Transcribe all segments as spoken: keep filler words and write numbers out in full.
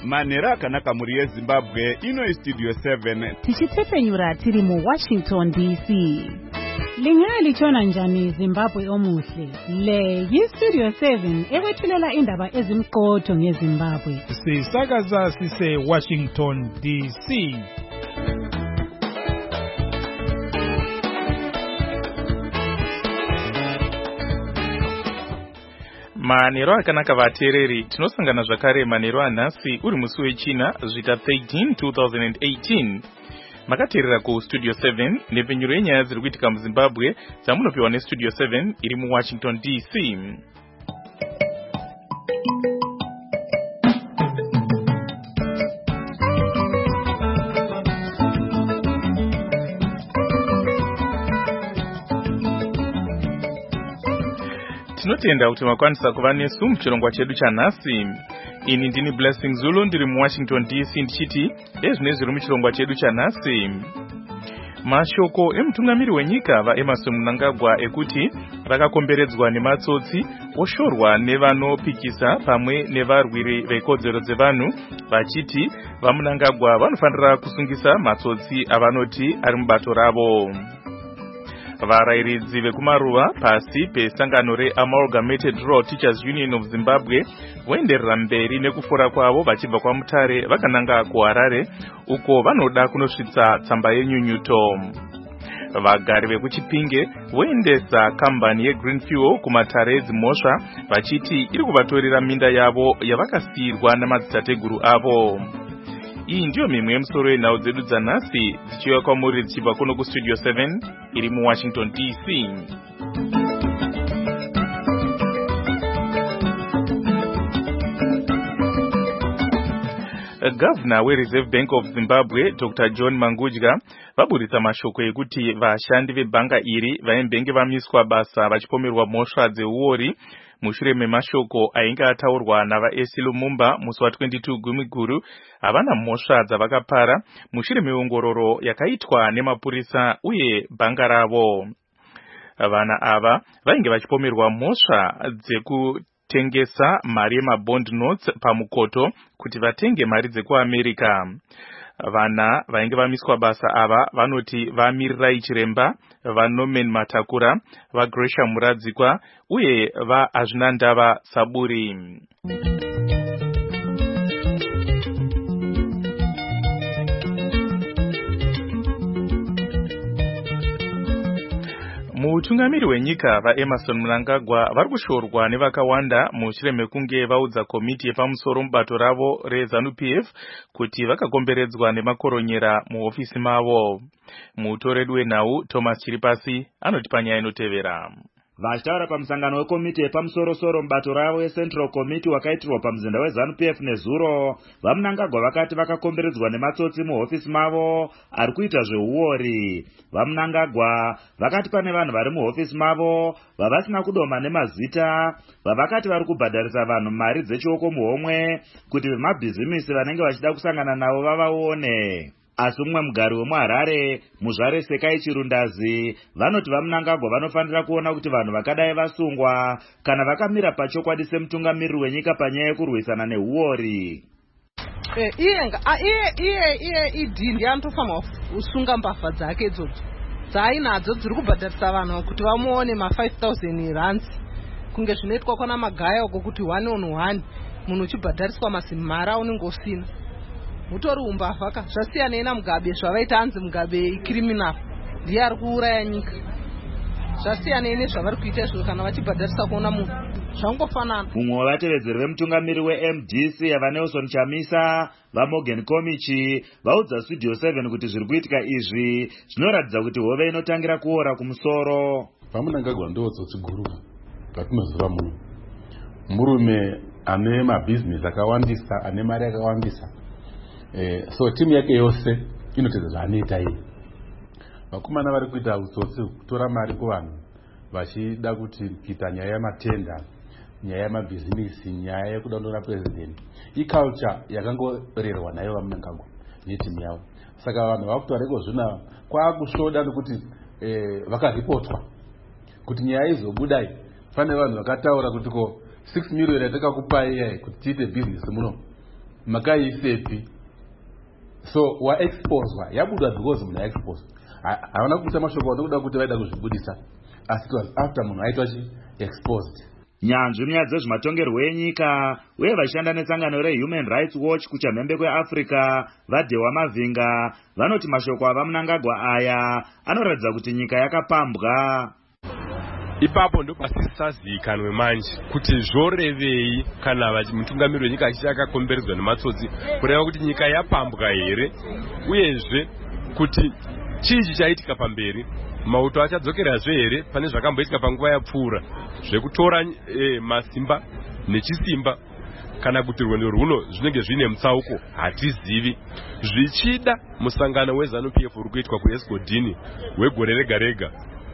Manhero akanaka muri yeZimbabwe, ino Studio seven. Tichitepenyura tiri mu Washington D C. Lingalitshona njani Zimbabwe omuhle? Le yiStudio seven ekwethulela indaba ezimqotho ngeZimbabwe. Sisakaza sise Washington D C. Manhero akanaka vateereri, tinosangana zvakare manhero anhasi uri musi wechina zvita thirteen two thousand eighteen. Makateerera ku Studio seven nepfenyuro yenyaya dziri kuitika muZimbabwe dzamunopiwa neStudio seven iri muWashington D C. Tinotenda kuti makwanisa kuva nesu muchirongwa chedu chanhasi. Ini ndini Blessing Zulu ndiri muWashington D C ndichiti ezvine zviri muchirongwa chedu chanhasi. Mashoko emutungamiri wenyika vaEmmerson Mnangagwa ekuti vakakomberedzwa nematsotsi oshorwa nevanopikisa pamwe nevarwiri vekodzero dzevanhu vachiti vaMnangagwa vanofanira kusungisa matsotsi avanoti ari mubato ravo. Varairidzi vekumaruva pasi pesangano reAmalgamated Rural Teachers Union of Zimbabwe voenderera mberi nekufora kwavo vachibva kwaMutare vakananga kuHarare uko vanoda kunosvitsa tsamba yenyunyuto. Vagari vekuChipinge voendesa kambani yeGreen Fuel kumatare edziMhosva vachiti iri kuvatorera minda yavo yavakasiyirwa namadzitateguru avo. Iyi ndiyo mimwe yemusoro yenhau dzedu dzanhasi dzichiuya kwamuri dzichibva kuno kuStudio seven iri muWashington D C. Governor weReserve Bank of Zimbabwe Doctor John Mangudya vaburitsa mashoko ekuti vashandi vebhanga iri vaembenge vamiswa basa vachipomerwa mhosva dzeuori mushure memashoko ainge ataurwa navaEsi Lumumba musi wa twenty-two Gumiguru havana mhosva dzavakapara mushure meongororo yakaitwa nemapurisa uye bhanga ravo. Vana ava vainge vachipomerwa mhosva dzekutengesa mari yemabond notes pamukoto kuti vatenge mari dzekuAmerica. Vana vainge vamiswa basa ava vanoti vaMirirai Chiremba, vaNorman Matakura, vaGresham Muradzikwa uye vaAzvinandava Saburi. Mutungamiri wenyika vaEmmerson Mnangagwa vari kushorwa nevakawanda mushure mekunge vaudza komiti yepamusoro mubato ravo reZANU-P F kuti vakakomberedzwa nemakoronyera muhofisi mavo. Mutoredu wenhau Thomas Chiripasi anoti panyaya inotevera. Vachitaura pamusangano wekomiti yepamusoro-soro mubato ravo yeCentral Committee wakaitirwa pamuzinda weZANU-P F nezuro, vaMnangagwa vakati vakakomberedzwa nematsotsi muhofisi mavo ari kuita zveuori. VaMnangagwa vakati pane vanhu vari muhofisi mavo vavasina kudoma nemazita vavakati vari kubhadharisa vanhu mari dzechioko muhomwe kuti vemabhizimisi vanenge vachida kusangana navo vavaone. Asi umwe mugari wemuHarare muzvare Sekai Chirundazi vanoti vaMnangagwa vanofanira kuona kuti vanhu vakadai vasungwa kana vakamira pachokwadi semutungamiriri wenyika panyaya yekurwisana neuori. Eh iye iye iye iye idini yanotofama usunga mbavha dzake idzodzo dzaainadzo dziri kubhadharisa vanhu kuti vamuone ma five thousand rands kunge zvinoitwa kwana magaya uko kuti one on one munhu uchibhadhariswa masimhara unenge usina. Mutori umbavha ka zvasiyana ina Mugabe zvavaita anzi Mugabe criminal ndiye ari kuuraya nyika. Zvasiyana ine zvavari kuita izvo kana vachibhadharisa kuona munhu zvangofanana. Mumwe wavatevedzeri vemutungamiri weM D C yavaNelson Chamisa vaMorgan Komichi vaudza Studio seven kuti zviri kuitika izvi zvinoratidza kuti hove inotangira kuora kumusoro. VaMnangagwa ndiwo tsotsi guru ratinoziva muno. Murume ane mabhizinesi akawandisa, ane mari yakawandisa. Eh, so timu yake yose inotedza zvaanoita iye. Vakomana vari kuita utsotsi kutora mari kuvanhu vachida kuti kuita nyaya yamatenda, nyaya yamabhizinesi, nyaya yekudondora president. Iculture yakangorerwa nayo vaMnangagwa netimu yavo. Saka vanhu vakutoreko zvina kwakushoda nokuti eh, vakaripotwa kuti nyaya izobudai. Pane vanhu vakataura kuti ko six million yatakakupai kuti tiite business muno. makaisepi. So wa exposed yabuda because mna exposed. Hawana kuita mashoko wanoda kuti vaida kuzvibudisa. Asi after munhu aitwa chi exposed. Nyanzvi munyaya dzezvematongerwo enyika uye vashanda nesangano reHuman Rights Watch kuchamhembe kweAfrica vadhewa Mavhinga vanoti mashoko ava Mnangagwa aya anoratidza kuti nyika yakapambwa. Ipapo ndo pasisazikanwe manje kuti zvorevei kana mutungamiri wenyika achiti akakomberedzwa nematsotsi kureva kuti nyika yapambwa here uyezve kuti chii chichaitika pamberi, mauto achadzokerazve here pane zvakamboitika panguva yapfuura zvekutora e, masimba nechisimba, kana kuti rwendo rwuno zvinenge zvine mutsauko hatizivi. Zvichida musangano weZANU-P F uri kuitwa kuEsgodini wegore rega rega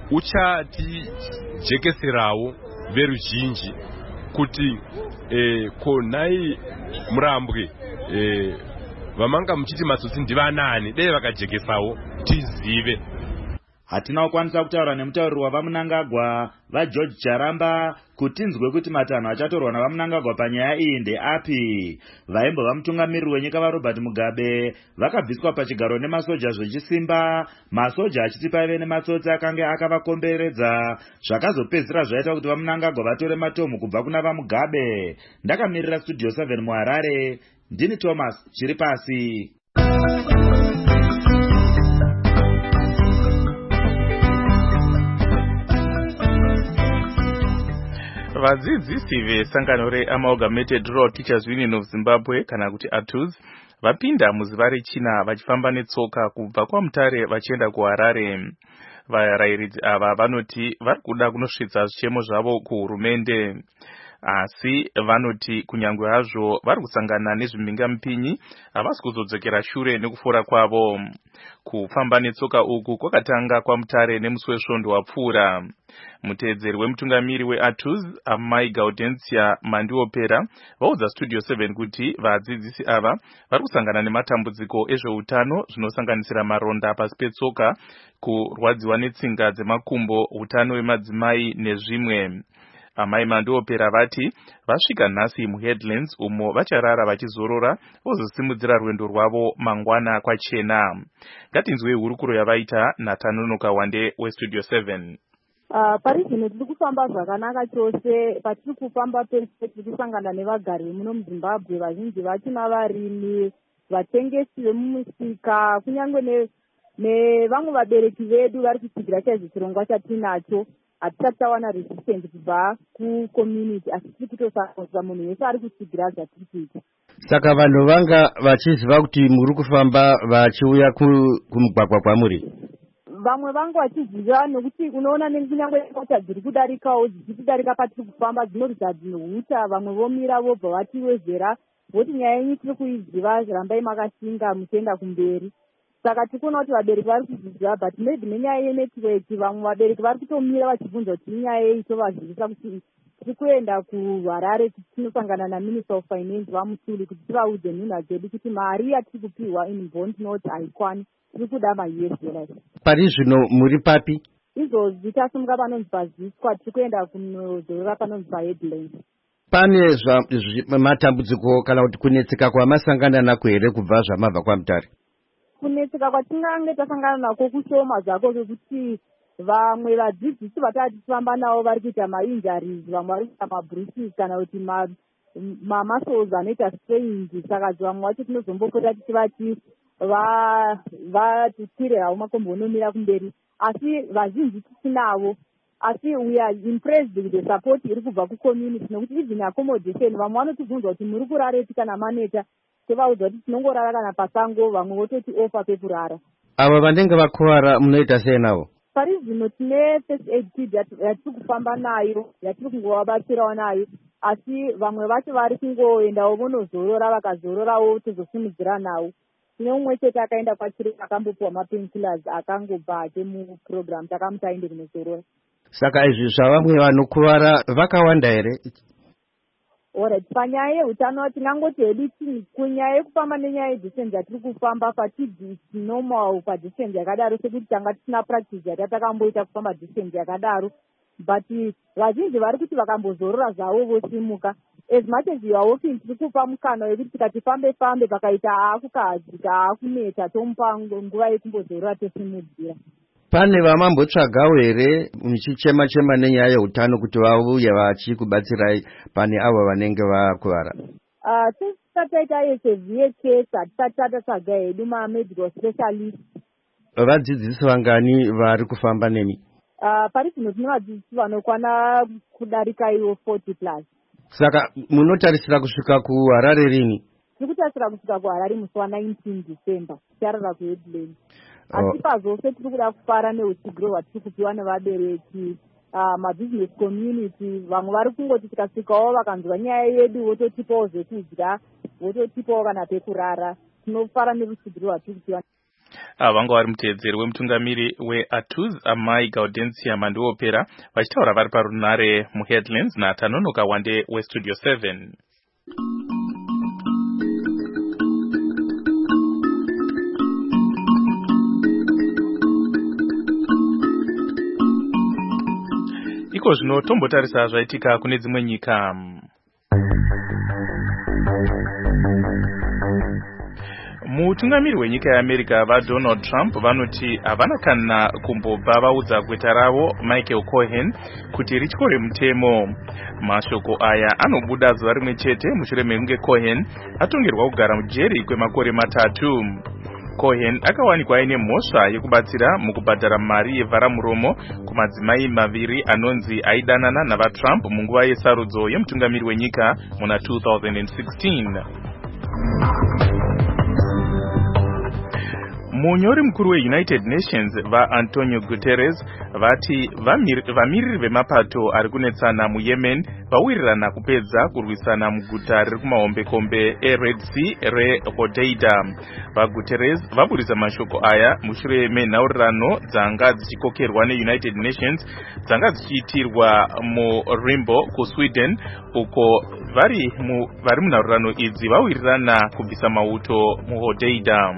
uchatijekeserawo veruzhinji kuti e, konai Murambwe e, vamanga muchiti matsotsi ndivanani dei vakajekesawo tizive. Hatina kukwanisa kutaura nemutauriri wavaMnangagwa vaGeorge Charamba kuti tinzwe kuti matanho achatorwa navaMnangagwa panyaya iyi ndeapi. Vaimbova mutungamiriri wenyika vaRobert Mugabe vakabviswa pachigaro nemasoja zvechisimba, masoja achiti paive nematsotsi akanga akavakomberedza, zvakazopedzisira zvaita kuti vaMnangagwa vatore matomu kubva kuna vaMugabe. Ndakamirira Studio seven muHarare, ndini Thomas Chiripasi. Vadzidzisi vesangano reAmalgamated Rural Teachers Union of Zimbabwe kana kuti A T U Z vapinda muzuva rechina vachifamba netsoka kubva kwaMutare vachienda kuHarare. Varairidzi ava vanoti vari kuda kunosvitsa zvichemo zvavo kuhurumende, asi vanoti kunyangwe hazvo vari kusangana nezvimhingamupinyi havasi kuzodzokera shure nekufora kwavo. Kufamba netsoka uku kwakatanga kwaMutare nemusi wesvondo wapfuura. Muteedzeri wemutungamiri weA T U Z Amai Gaudensia Mandiopera vaudza Studio seven kuti vadzidzisi ava vari kusangana nematambudziko ezveutano zvinosanganisira maronda pasi petsoka, kurwadziwa netsinga dzemakumbo, utano hwemadzimai nezvimwe. Amai Mandiopera vati vasvika nhasi muHeadlands umo vacharara vachizorora vozosimudzira rwendo rwavo mangwana kwachena. Ngatinzwe hurukuro yavaita naTanonoka Wande weStudio seven. Uh, pari zvino tiri kufamba zvakanaka chose. Patiri kufamba pese tiri kusangana nevagari muno muZimbabwe, vazhinji vachina varimi, vatengesi vemumusika, kunyange nevamwe vabereki vedu vari kutsigira chaizvo chirongwa chatinacho. Hatisati tawana resistance kubva kucommunity, asi tiri kutosangisa munhu wese ari kutsigira zvatiri kuita. Saka vanhu vanga vachiziva kuti muri kufamba vachiuya kumugwagwa kwamuri? Vamwe vangu vachiziva nokuti unoona nekunyange mota dziri kudarikawo dzichidarika patiri kufamba dzinoridza dzinohuta, vamwe vomira vobva vatiwezera voti nyaya yenyu tiri kuiziva, rambai makashinga muchienda kumberi. Saka tikuona kuti vabereki vari kuziziva, but maybe nenyaya yenetwork vamwe vabereki vari kutomira vachibvunza kuti inyaya yei, tovazivisa kuti tiri kuenda kuHarare tinosangana naMinister of Finance vaMutuli kuti tivaudze nhunha dzedu kuti mari yatiri kupiwa in bond note haikwani, tiri kuda ma-U S dollars. Pari zvino muri papi? Izvozvi tasimuka panonzi paZisqua, tiri kuenda kunozorora panonzi paHeadlands. Pane matambudziko kana kuti kunetseka kwamasangana nako here kubva zvamabva kwaMutare? Kunetseka kwatingange tasangana nako kushoma zvako zvekuti vamwe vadzidzisi vatava tichifamba navo vari kuita ma-injuries, vamwe vari kuita ma-bruises kana kuti ma-muscles anoita strains. Saka vamwe vacho tinozombopota tichivati vatikwire havo makombo onomira kumberi, asi vazhinji tisinavo. Asi we are impressed with the support iri kubva kucommunity, nokuti even accommodation vamwe vanotibvunza kuti muri kurareti kana maneta, tovaudza kuti tinongorara kana pasango, vamwe vototi ofa pekurara. Ava vanenge vakuvara munoita sei navo? Pari zvino tine first aid kit yatiri kufamba nayo, yatiri kungovabatsirawo nayo, asi vamwe vacho vari kungoendawo vonozorora, vakazororawo tozosimudzira nawo. Tine umwe chete akaenda kwachiri akambopiwa mapainkillers akangobva ake muprogram, takamuti aende kunozorora. Saka izvi zvavamwe vanokuvara vakawanda here? Alright, panyaya yeutano tinangoti hedu kunyaya yekufamba nenyaya yedistance yatiri kufamba fatidhi normal padistance yakadaro, sekuti tanga tisina practice yatakamboita kufamba distance yakadaro. but vazhinji vari kuti vakambozorora zvavo vosimuka. As much as you are walking tiri kupa mukana wekuti tikati fambe fambe pakaita aakukahadzika aakuneta tomupa nguva yekumbozorora tosimudzira. Pane vamambotsvagawo here muchichema chema nenyaya yeutano kuti vauye vachikubatsirai pane avo vanenge vakuvara? Tisati taita ese V H S hatisati tatatsvaga hedu mamedical specialist. Vadzidzisi vangani vari kufamba nemi? Pari zvino tine vadzidzisi vanokwana kudarika ivo forty plus. Saka munotarisira kusvika kuHarare rini? Tiri kutarisira kusvika kuHarare musi wa-nineteen December tichirara kuHeadland. Asi pazvose tiri kuda kufara neutsigiro hwatiri kupiwa nevabereki, mabusiness community. Vamwe vari kungoti tikasvikawo vakanzwa nyaya yedu vototipawo zvekudya, vototipawo kana pekurara. Tinofara nerutsigiro hwatiri kupiwa. Vanga vari muteedzeri wemutungamiri weATUZ Amai Gaudensia Manduopera vachitaura vari parunare muHeadlands naTanonoka Wande weStudio seven. Iko zvino tombotarisa zvaitika kune dzimwe nyika. Mutungamiri wenyika yeAmerica vaDonald Trump vanoti havana kana kumbobva vaudza gweta ravo Michael Cohen kuti rityore mutemo. Mashoko aya anobuda zuva rimwe chete mushure mekunge Cohen atongerwa kugara mujeri kwemakore matatu. Cohen akawanikwa aine mhosva yekubatsira mukubhadhara mari yevharamuromo kumadzimai maviri anonzi aidanana navaTrump munguva yesarudzo yemutungamiri wenyika muna two thousand sixteen. Munyori mukuru weUnited Nations vaAntonio Guterres vati vamiriri vemapato ari kunetsana muYemen vawirirana kupedza kurwisana muguta riri kumahombekombe eRed Sea reHodeida. VaGuterres vaburisa mashoko aya mushure menhaurirano dzanga dzichikokerwa neUnited Nations dzanga dzichiitirwa muRimbo kuSweden, uko vari vari munhaurirano idzi vawirirana kubvisa mauto muHodeida.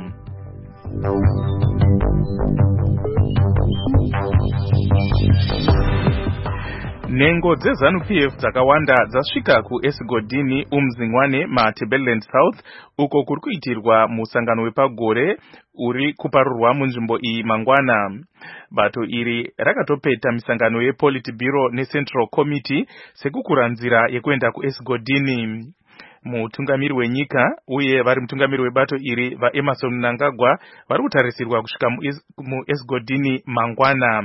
Nengo dzeZANU-P F dzakawanda dzasvika kuEsgodini uMzingwane maTebeleland South, uko kuri kuitirwa musangano wepagore uri kuparurwa munzvimbo iyi mangwana. Bato iri rakatopeta misangano yePolitburo neCentral Committee sekukura nzira yekuenda kuEsgodini. Mutungamiri wenyika uye vari mutungamiri webato iri vaEmerson Mnangagwa vari kutarisirwa kusvika muEsgodini mangwana.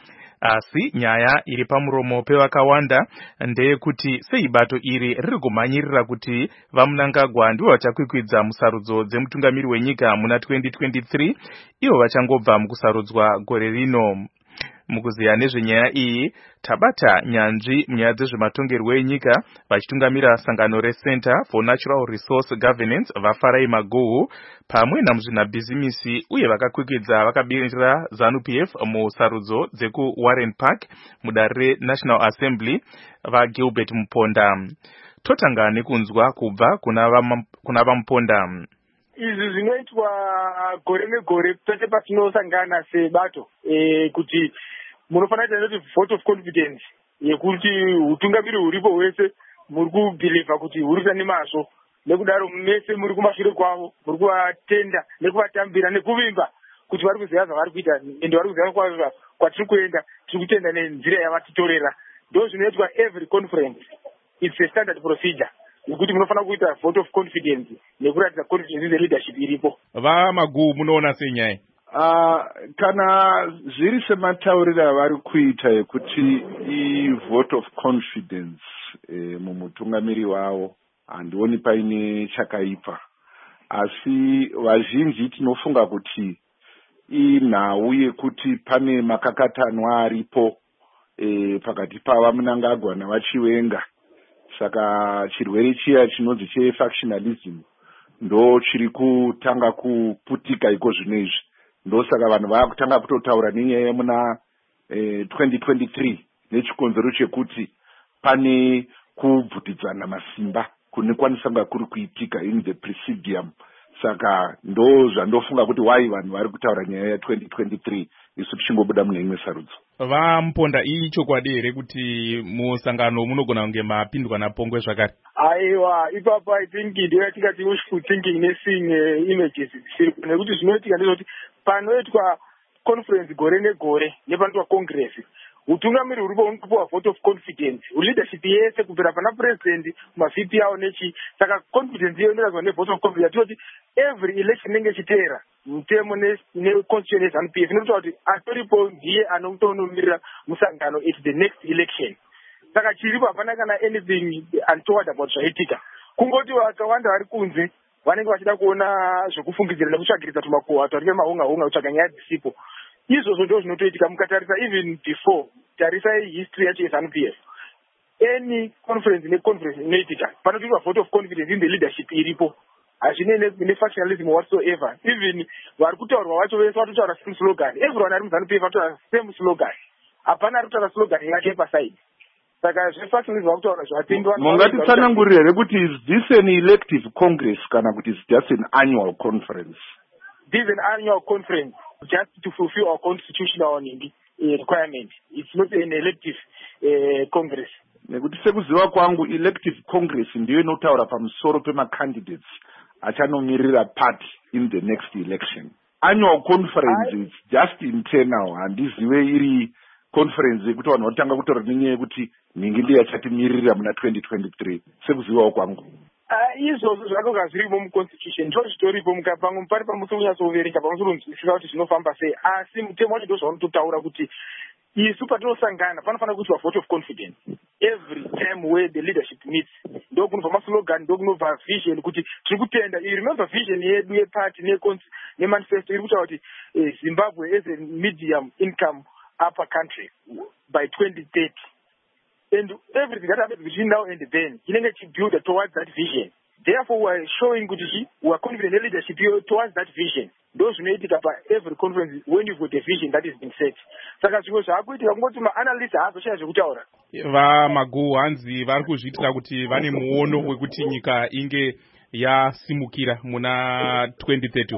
Asi nyaya iri pamuromo pevakawanda ndeyekuti sei bato iri riri kumhanyirira kuti vaMnangagwa ndivo vachakwikwidza musarudzo dzemutungamiri wenyika muna twenty twenty-three, ivo vachangobva mukusarudzwa gore rino. Mukuziya nezvenyaya iyi tabata nyanzvi munyaya dzezvematongerwo enyika vachitungamira sangano reCenter for Natural Resource Governance vaFarai Maguhu pamwe namuzvinabhizimisi uye vakakwikwidza vakabirira ZANU-P F musarudzo dzekuWarren Park mudare reNational Assembly vaGilbert Muponda. Totanga nekunzwa kubva kuna vaMuponda. Izvi zvinoitwa gore negore pese patinosangana sebato e, kuti munofanira kuita vote of confidence yekuti utungamiri huripo hwese muri kubhilivha kuti huri kuita nemazvo, nekudaro mese muri kumashure kwavo muri kuvatenda nekuvatambira nekuvimba kuti vari kuziva zvavari kuita ende vari kuziva kwazvo kwatiri kuenda tiri kutenda nenzira yavatitorera. Ndo zvinoitwa every conference. It's a standard procedure nekuti munofanira kuita vote of confidence nekuratidza confidence in the leadership iripo. VaMaguhu munoona senyaya Uh, kana zviri sematauriro avari kuita ekuti i-vote of confidence eh, mumutungamiri wavo handioni paine chakaipa, asi vazhinji tinofunga kuti inhau yekuti pane makakatanwa aripo eh, pakati pavaMnangagwa navaChiwenga. Saka chirwere chiya chinonzi chefactionalism ndo chiri kutanga kuputika iko zvino izvi. Ndosaka vanhu vakutanga kutotaura nenyaya muna eh, twenty twenty-three nechikonzero chekuti pane kubvutidzana masimba kunekwanisa kuri kuitika in the presidium. saka ndo zvandofunga kuti wai vanhu vari kutaura nyaya ya twenty twenty-three isu tichingobuda mune imwe sarudzo. Vamuponda iyi chokwadi here kuti musangano munogona kunge mapindwa napongwe zvakare? Aiwa, ipapo I think ndoyatingati wishful thinking neseeing uh, images dzisiri nekuti zvinoitika ndezvoti panoitwa conference gore negore nepanoitwa congress utungamiri huripo unopuwa vote of confidence leadership yese kubvira pana president ma-V P awo nechi saka confidence iyo inorazwa nevote of confidence yatoti every election inenge ichiteera mutemo neconstitution yeZANU P F inoita kuti atoripo ndiye anotonomirira musangano at the next election. Saka chiripo hapana kana anything untoward about zvaitika, kungoti vakawanda vari kunze vanenge vachida kuona zvekufungidzira nekutsvagirisa tumakuhwa tarive mahunga hunga kutsvaga nyaya dzisipo. Izvozvo ndo zvinotoitika mukatarisa even before tarisai history yacho yeZANU P F. Any conference neconference inoitika panotoitwa vote of confidence in the leadership iripo, hazvine nefactionalism whatsoever. Even vari kutaurwa vacho vese vatotaura same slogan, everyone ari muZANU P F vatotaura same slogan, hapana ari kutaura slogan yake paside. Saka zvefactionalism vakutaura zvatendwa. Mungatitsanangurire here kuti is this an elective congress kana kuti is just an annual conference? This is an annual conference just to fulfill our constitutional uh, requirement. It's not an elective uh, congress. Nekuti sekuziva kwangu elective congress ndiyo inotaura pamusoro pemacandidates achanomiririra party in the next election. Annual conference I... is just internal, handizive iri conference yekuti vanhu vatanga kutora nenyaya yekuti ningi ndiye achatimirira muna twenty twenty-three sekuzivawo kwangu. Izvozvo zvakanga zviripo muconstitution ndo zvitoripo mukapamwe pari pamusonyatsoverenga pamusonzwisisa kuti zvinofamba sei, asi mutemo wacho ndo zvaunototaura kuti isu patinosangana panofanira kuitwa vote of confidence every time where the leadership meets. Ndo kunobva maslogan, ndo kunobva vision kuti tiri kutenda. You remember vision yedu yeparty nemanifesto iri kutaura kuti Zimbabwe as a medium income upper country by twenty thirty. And everything that happens between now and then, you need to build towards that vision. Therefore, we are showing good we are confident in leadership towards that vision. Those who need it up at every conference when you've got a vision that is being set. Saka zvimwe zvakuitika kungoti maanalyst haazoshaya zvekutaura. Vamagu hanzi vari kuzviitira kuti vane muono wekuti nyika inge yasimukira muna twenty thirty.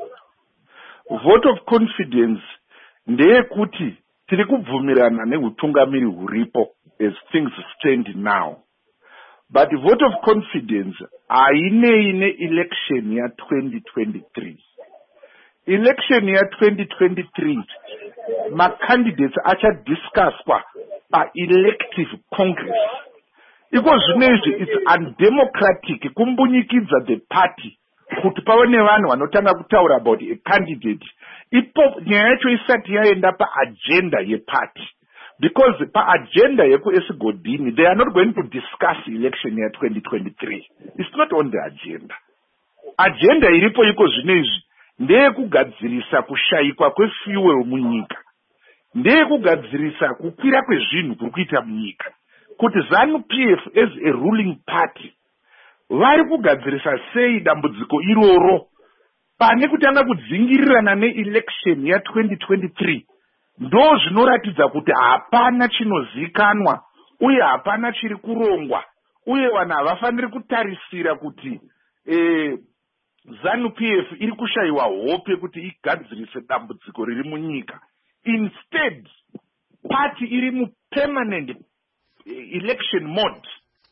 Vote of confidence ndeyekuti tiri kubvumirana neutungamiri huripo as things stand now. But vote of confidence hainei ne-election ya twenty twenty-three. Election ya twenty twenty-three, ma-candidates achadiscusswa pa-elective congress. Iko zvinezvi it's undemocratic kumbunyikidza the party kuti pave nevanhu vanotanga kutaura about a candidate ipo nyaya yacho isati yaenda paagenda yeparty. Because pa-agenda yeku-esigodini, they are not going to discuss election year twenty twenty-three. It's not on the agenda. Agenda iripo iko zvinezvi ndeyekugadzirisa kushayikwa kwefuel munyika, ndeyekugadzirisa kukwira kwezvinhu kuri kuita munyika, kuti ZANU P F as a ruling party vari kugadzirisa sei dambudziko iroro pane kutanga kudzingirirana neelection ya twenty twenty-three. Ndo zvinoratidza kuti hapana chinozikanwa uye hapana chiri kurongwa, uye vanhu havafaniri kutarisira kuti eh, ZANU P F iri kushayiwa hope kuti igadzirise dambudziko riri munyika. Instead, party iri mu permanent election mode.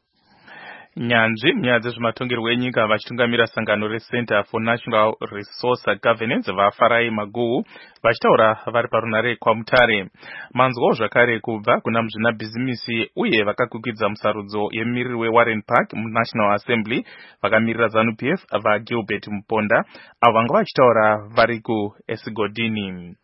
Nyanzvi nyaya dzezvematongerwo enyika vachitungamira sangano reCenter for National Resource Governance vaFarai Maguhu vachitaura vari parunare kwaMutare. Manzwawo zvakare kubva kuna muzvinabhizimisi uye vakakwikwidzwa musarudzo yemumiriri weWarren Park muNational Assembly vakamirira ZANU P F vaGilbert Muponda avo vanga vachitaura vari kuEsigodini.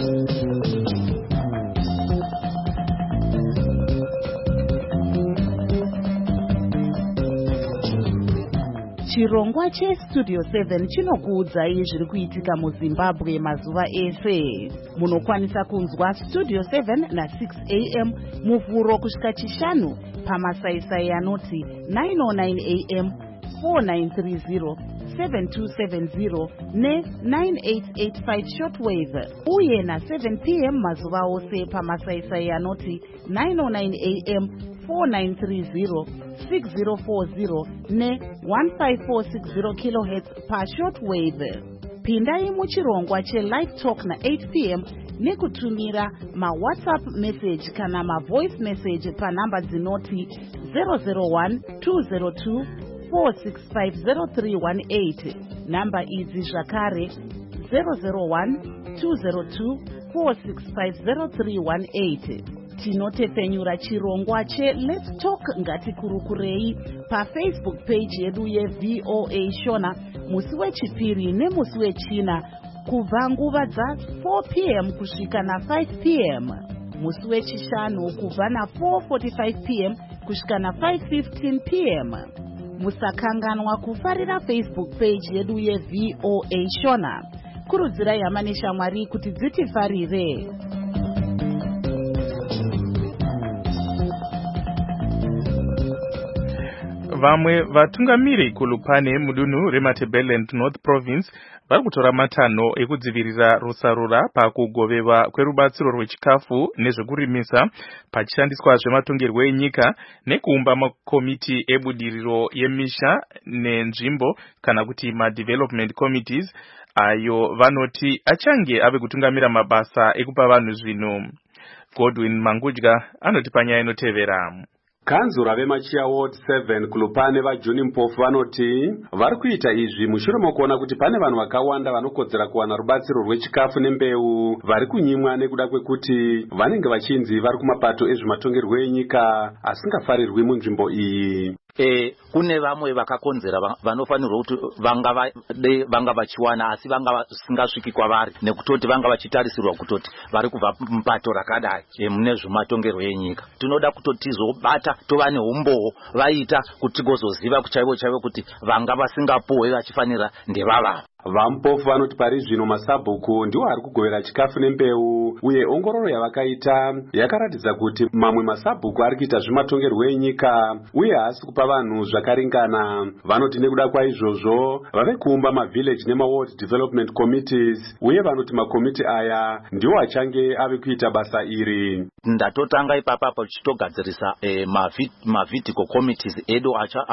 Chirongwa cheStudio seven chinokuudzai zviri kuitika muZimbabwe mazuva ese. Munokwanisa kunzwa Studio seven na six a m muvhuro kusvika chishanu pamasaisai anoti nine oh nine a m, four nine three zero, seven two seven zero ne nine eight eight five shortwave, uye na seven p m mazuva ose pamasaisai anoti nine oh nine a m, four nine three zero six zero four zero ne one five four six zero kilohertz pa shortwave. Pindai muchirongwa che live talk na eight p m nekutumira ma WhatsApp message kana ma voice message pa namba dzinoti zero zero one two zero two four six five zero three one eight. Namba idzi zvakare zero zero one two zero two four six five zero three one eight. Tinotepenyura chirongwa che Let's Talk Ngatikurukurei pa Facebook page yedu ye V O A Shona musi wechipiri nemusi wechina kubva nguva dza four p m kusvika na five p m. Musi wechishanu kubva na four forty-five p m kusvika na five fifteen p m. Musakanganwa kufarira Facebook page yedu ye V O A Shona. Kurudzirai hama neshamwari kuti dzitifarire. Vamwe vatungamiri kulupane mudunhu reMatabeleland North Province vari kutora matanho ekudzivirira rusarura pakugoveva kwerubatsiro rwechikafu nezvekurimisa pachishandiswa zvematongerwo enyika nekuumba makomiti ebudiriro yemisha nenzvimbo kana kuti ma-development committees ayo vanoti achange ave kutungamira mabasa ekupa vanhu zvinhu. Godwin Mangudya anoti panyaya inotevera. Kanzura vemachiya Ward seven kulupane vaJoni Mpofu vanoti vari kuita izvi mushure mokuona kuti pane vanhu vakawanda vanokodzera kuwana rubatsiro rwechikafu nembeu vari kunyimwa nekuda kwekuti vanenge vachinzi vari kumapato ezvematongerwo enyika asingafarirwi munzvimbo iyi. Eh, kune vamwe vakakonzera vanofanirwa kuti vanga vanga vachiwana asi vanga vasingasviki kwavari nekutoti vanga vachitarisirwa kutoti vari kubva mupato rakadai e, mune zvematongerwo enyika. Tinoda kutotizobata tova neumbowo vaita kuti gozoziva kuchaivo chaivo kuti vanga vasingapuwe vachifanira ndevava. Vampofu vanoti pari zvino masabhuku ndiwo ari kugovera chikafu nembeu uye ongororo yavakaita yakaratidza kuti mamwe masabhuku ari kuita zvematongerwo enyika uye haasi kupa vanhu zvakaringana. Vanoti nekuda kwaizvozvo vave kuumba mavillage nemaward development committees uye vanoti makomiti aya ndiwo achange ave kuita basa iri. Ndatotanga ipapa pachitogadzirisa eh, mavhidhico committees edu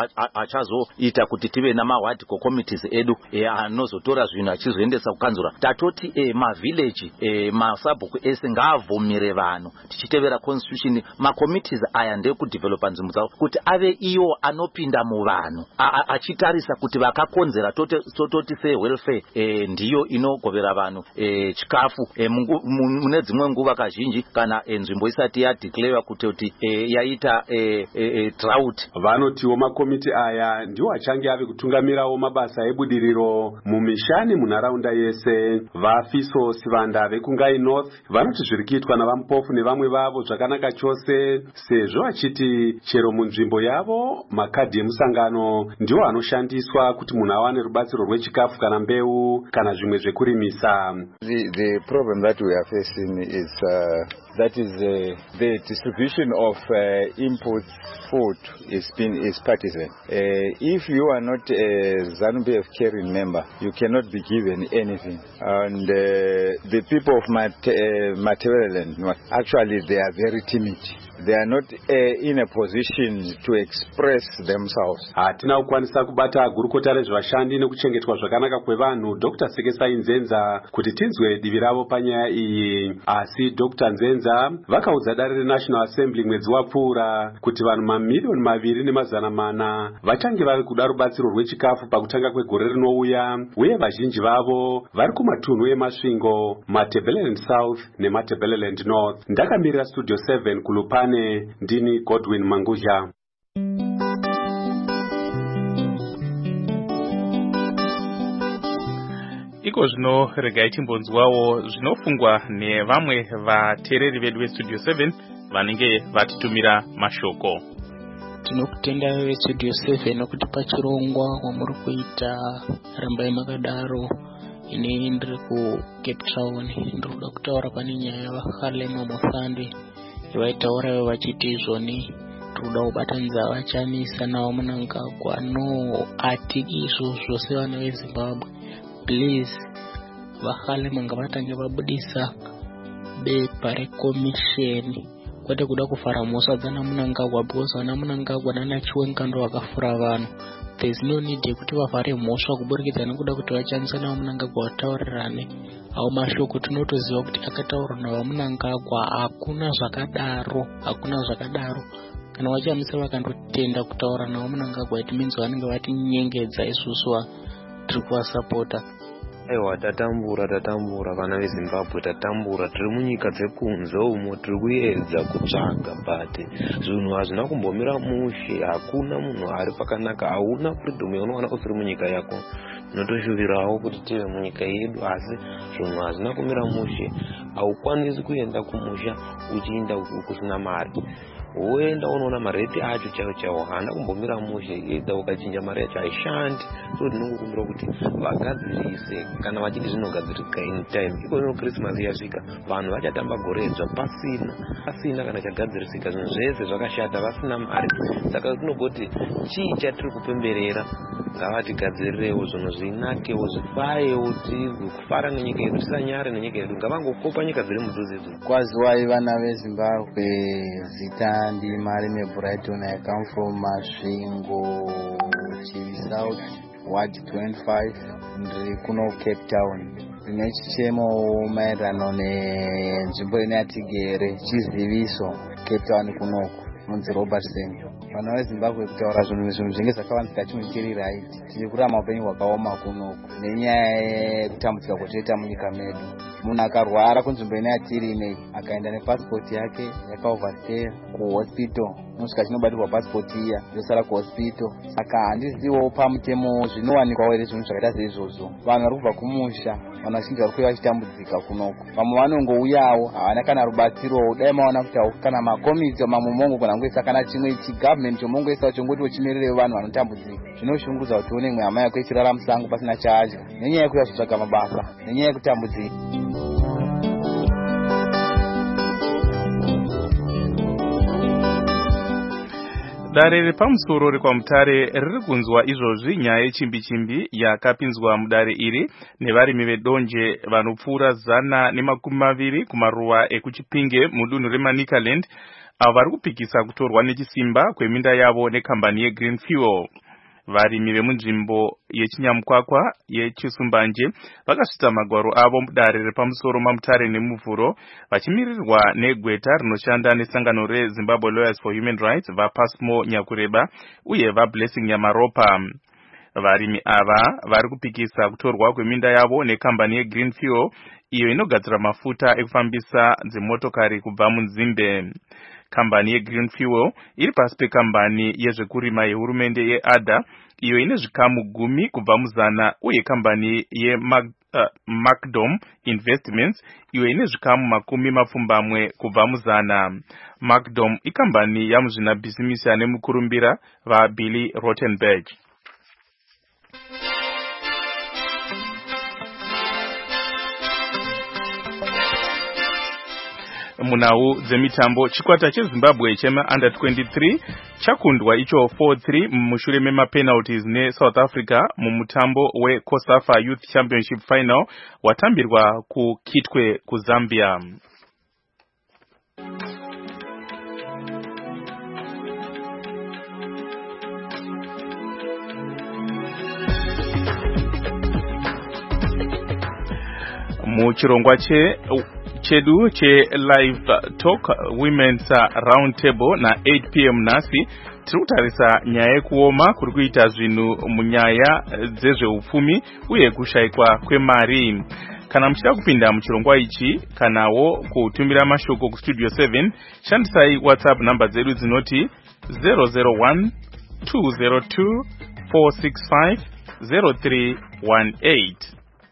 achazoita acha kuti tive namawardco committees edu eh, anozotora zvinhu achizoendesa kukanzura. Tatoti eh, mavillage eh, masabhuku ese ngaavhumire vanhu tichitevera constitution macommittees aya ndekudevelopa nzvimbo dzavo kuti ave iwo anopinda muvanhu achitarisa kuti vakakonzera tototi sewelfare eh, ndiyo inogovera vanhu eh, chikafu eh, mune dzimwe nguva kazhinji kana eh, nzvimbo isati yadeclare kuti kuti e, yaita e, e, e, drought. Vanotiwo makomiti aya ndiwo achange ave kutungamirawo mabasa ebudiriro mumishani munharaunda yese. Vafiso Sivanda vekungai North vanoti zviri kuitwa naVampofu nevamwe vavo zvakanaka chose sezvo vachiti chero munzvimbo yavo makadhi emusangano ndiwo anoshandiswa kuti munhu awane rubatsiro rwechikafu kana mbeu kana zvimwe zvekurimisa. The, the problem that we are facing is uh, that is uh, the distribution of uh, input food is been is partisan. Uh, if you are not a ZANU-P F caring member, you cannot be given anything. And uh, the people of Mat uh, Matabeleland, actually, they are very timid. They are not uh, in a position to express themselves. Hatina kukwanisa kubata gurukota rezvashandi nekuchengetwa zvakanaka kwevanhu Doctor Sekesai Nzenza kuti tinzwe divi ravo panyaya iyi. Asi Doctor Nzenza vakaudza dare reNational Assembly mwedzi wapfuura kuti vanhu mamiliyoni maviri nemazana mana vachange vari kuda rubatsiro rwechikafu pakutanga kwegore rinouya uye vazhinji vavo vari kumatunhu emasvingo Matabeleland South neMatabeleland North. Ndakamirira Studio seven kulupane ndini Godwin Mangudya. Iko zvino regai timbonzwawo zvinofungwa nevamwe vateereri vedu veStudio seven vanenge vatitumira mashoko. Tinokutenda veStudio seven nokuti pachirongwa kwamuri kuita rambai makadaro. Ini ndiri kuCape Town ndinoda kutaura pane nyaya yavaHarlem Mothandi vaitaura vachiti izvoni tinoda kubatanidza vachamisa navo munangagwa no ati izvozvo sevana veZimbabwe. Please vaHarlem ngavatange vabudisa bepa rekomisheni kwete kuda kufara mhosva dzana Munangagwa, because vana Munangagwa nana Chiwenga ndo vakafura vanhu. There is no need yekuti vavhare mhosva kuburikidza nekuda kuti vachanisa nava Munangagwa vataurirane. Awo mashoko tinotoziva kuti akataurwa nava Munangagwa hakuna zvakadaro, hakuna zvakadaro. Kana vachamisa vakandotenda kutaura nava Munangagwa, it means vanenge vatinyengedza isusu tiri kuvasapota. Aiwa, tatambura tatambura vana veZimbabwe, tatambura tiri munyika dzekunze umo, tiri kuedza kutsvaga but zvinhu hazvina kumbomira mushe. Hakuna munhu ari pakanaka, hauna freedom yaunowana usiri munyika yako. Tinotoshuvirawo kuti tive munyika yedu, asi zvinhu hazvina kumira mushe. Haukwanisi kuenda kumusha uchienda kusina mari. Woenda unoona mareti acho chaiwo chaiwo haana kumbomira mushe, edza ukachinja mari yacho haishandi. So ndinongokumbira kuti vagadzirise, kana vachiti zvinogadzirika in time. Iko Christmas yasvika, vanhu vachatamba goredzva pasina pasina kana chagadzirisika. Zvinhu zvese zvakashata, vasina mari. Saka tinogoti chii chatiri kupemberera? Ngavatigadzirirewo zvinhu zvinakewo, zvifayewo, kufara nenyika yedu, tisanyare nenyika yedu. Ngavangokopa nyika dziri mudhuze idzi. Kwaziwai vana veZimbabwe, zita ndi Marime Brighton. I come from Masvingo, Chivi South, Ward twenty-five, ndiri kuno Cape Town. Ndine chichemo maererano nenzvimbo inatigere chiziviso Cape Town kunoko munzi Robertson. Vana veZimbabwe kutaura zvinhu zvinhu zvinenge zvakavanzika chimwe chiri right. Tiri kurama upenyu hwakaoma kunoko nenyaya yekutambudzika kwatoita munyika medu. Munhu akarwara kunzvimbo ine yatiri inei akaenda nepasipoti yake yakaoverstay kuhospital, unosvika chinobatirwa pasipoti iya yosara kuhospital. Saka handizivo pamutemo zvinowanikwawo here zvinhu zvakaita seizvozvo. Vanhu vari kubva kumusha, vanhu vazhinji vari kuuya vachitambudzika kunoko. Vamwe vanongouyawo havana kana rubatsiro. Dai maona kuti kana makomiti mamwe mongo kana kungoisa kana chimwe chigovernment chomongoisa chongotiwo chimirire vanhu vanotambudzika. Zvinoshungurudza kuti une mwe hama yako ichirara musango pasina chaadya nenyaya yekuuya kutsvaga mabasa, nenyaya yekutambudzika. Dare repamusoro rekwamutare riri kunzwa izvozvi nyaya yechimbi-chimbi yakapinzwa mudare iri nevarimi vedonje vanopfuura zana nemakumi maviri kumaruwa ekuchipinge mudunhu reManicaland, avo vari kupikisa kutorwa nechisimba kweminda yavo nekambani yeGreen Fuel. Varimi vemunzvimbo yeChinyamukwakwa yeChisumbanje vakasvitsa magwaro avo mudare repamusoro mamutare nemuvhuro, vachimirirwa negweta rinoshanda nesangano reZimbabwe Lawyers for Human Rights vaPasmo Nyakureba uye vaBlessing Nyamaropa. Varimi ava vari kupikisa kutorwa kweminda yavo nekambani yeGreen Fuel, iyo inogadzira mafuta ekufambisa dzimotokari kubva munzimbe. Kambani yeGreen Fuel iri pasi pekambani yezvekurima yehurumende yeADA, iyo ine zvikamu gumi kubva muzana, uye kambani yeMacdom uh, Investments, iyo ine zvikamu makumi mapfumbamwe kubva muzana. Macdom ikambani yamuzvina bhisimisi ane mukurumbira vaBilly Rottenberg. Munau dzemitambo, chikwata cheZimbabwe chema under twenty-three chakundwa icho four three mushure memapenalties neSouth Africa mumutambo weCOSAFA Youth Championship Final watambirwa kuKitwe kuZambia. Muchirongwa che chedu che live talk women's round table na eight p m nasi tiri kutarisa nyaya yekuoma kuri kuita zvinhu munyaya dzezveupfumi uye kushayikwa kwemari. Kana muchida kupinda muchirongwa ichi kanawo kutumira mashoko kustudio seven, shandisai WhatsApp namba dzedu dzinoti zero zero one two zero two four six five zero three one eight.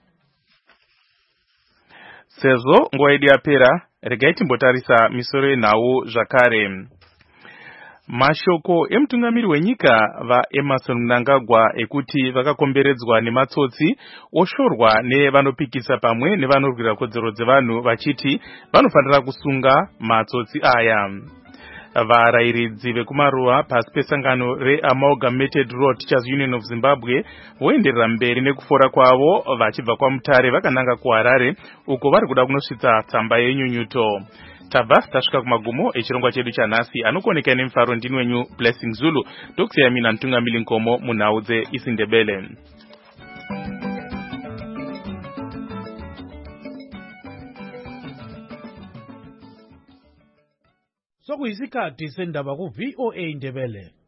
Sezvo nguva yedu yapera, regai timbotarisa misoro yenhau zvakare. Mashoko emutungamiri wenyika vaEmmerson Mnangagwa ekuti vakakomberedzwa nematsotsi oshorwa nevanopikisa pamwe nevanorwira kodzero dzevanhu vachiti vanofanira kusunga matsotsi aya. Varayiridzi vekumaruwa pasi pesangano reAmalgamated Rural Teachers Union of Zimbabwe voenderera mberi nekufora kwavo vachibva kwaMutare vakananga kuHarare uko vari kuda kunosvitsa tsamba yenyunyuto. tabva tasvika kumagumo echirongwa chedu chanhasi. Anokoneka nemufaro ndini wenyu Blessing Zulu. Ndokusiya mina Mtungamiri Nkomo munhau dzeIsindebele. Sokuyisikhathi sendaba ku V O A Indebele.